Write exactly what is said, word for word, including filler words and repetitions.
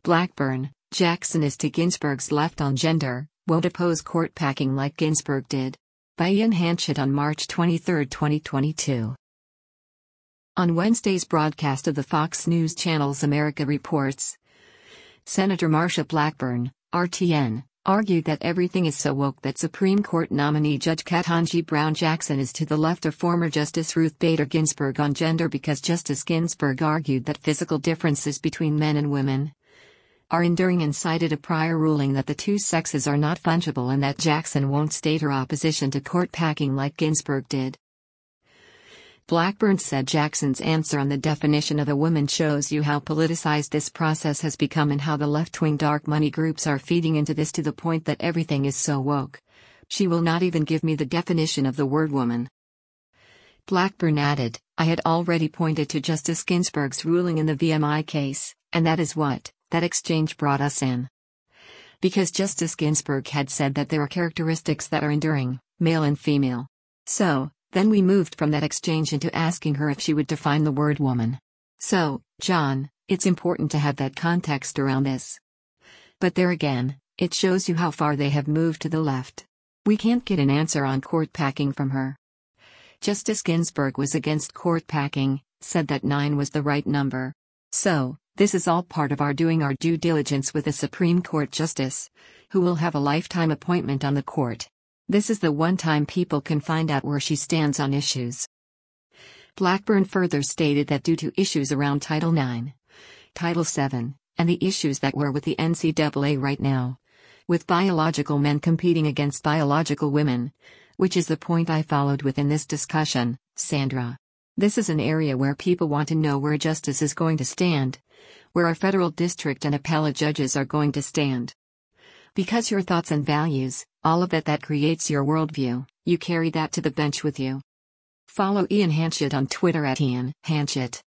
Blackburn, Jackson is to Ginsburg's left on gender, won't oppose court packing like Ginsburg did. By Ian Hanchett on March twenty-third, twenty twenty-two. On Wednesday's broadcast of the Fox News Channel's America Reports, Senator Marsha Blackburn, R T N, argued that everything is so woke that Supreme Court nominee Judge Ketanji Brown Jackson is to the left of former Justice Ruth Bader Ginsburg on gender because Justice Ginsburg argued that physical differences between men and women are enduring and cited a prior ruling that the two sexes are not fungible and that Jackson won't state her opposition to court packing like Ginsburg did. Blackburn said Jackson's answer on the definition of a woman shows you how politicized this process has become and how the left-wing dark money groups are feeding into this to the point that everything is so woke. She will not even give me the definition of the word woman. Blackburn added, I had already pointed to Justice Ginsburg's ruling in the V M I case, and that is what, that exchange brought us in. Because Justice Ginsburg had said that there are characteristics that are enduring, male and female. So, then we moved from that exchange into asking her if she would define the word woman. So, John, it's important to have that context around this. But there again, it shows you how far they have moved to the left. We can't get an answer on court packing from her. Justice Ginsburg was against court packing, said that nine was the right number. So, this is all part of our doing our due diligence with a Supreme Court justice, who will have a lifetime appointment on the court. This is the one time people can find out where she stands on issues. Blackburn further stated that due to issues around Title nine, Title seven, and the issues that were with the N C double A right now, with biological men competing against biological women, which is the point I followed within this discussion, Sandra. This is an area where people want to know where justice is going to stand, where our federal district and appellate judges are going to stand. Because your thoughts and values, all of that that creates your worldview, you carry that to the bench with you. Follow Ian Hanchett on Twitter at Ian Hanchett.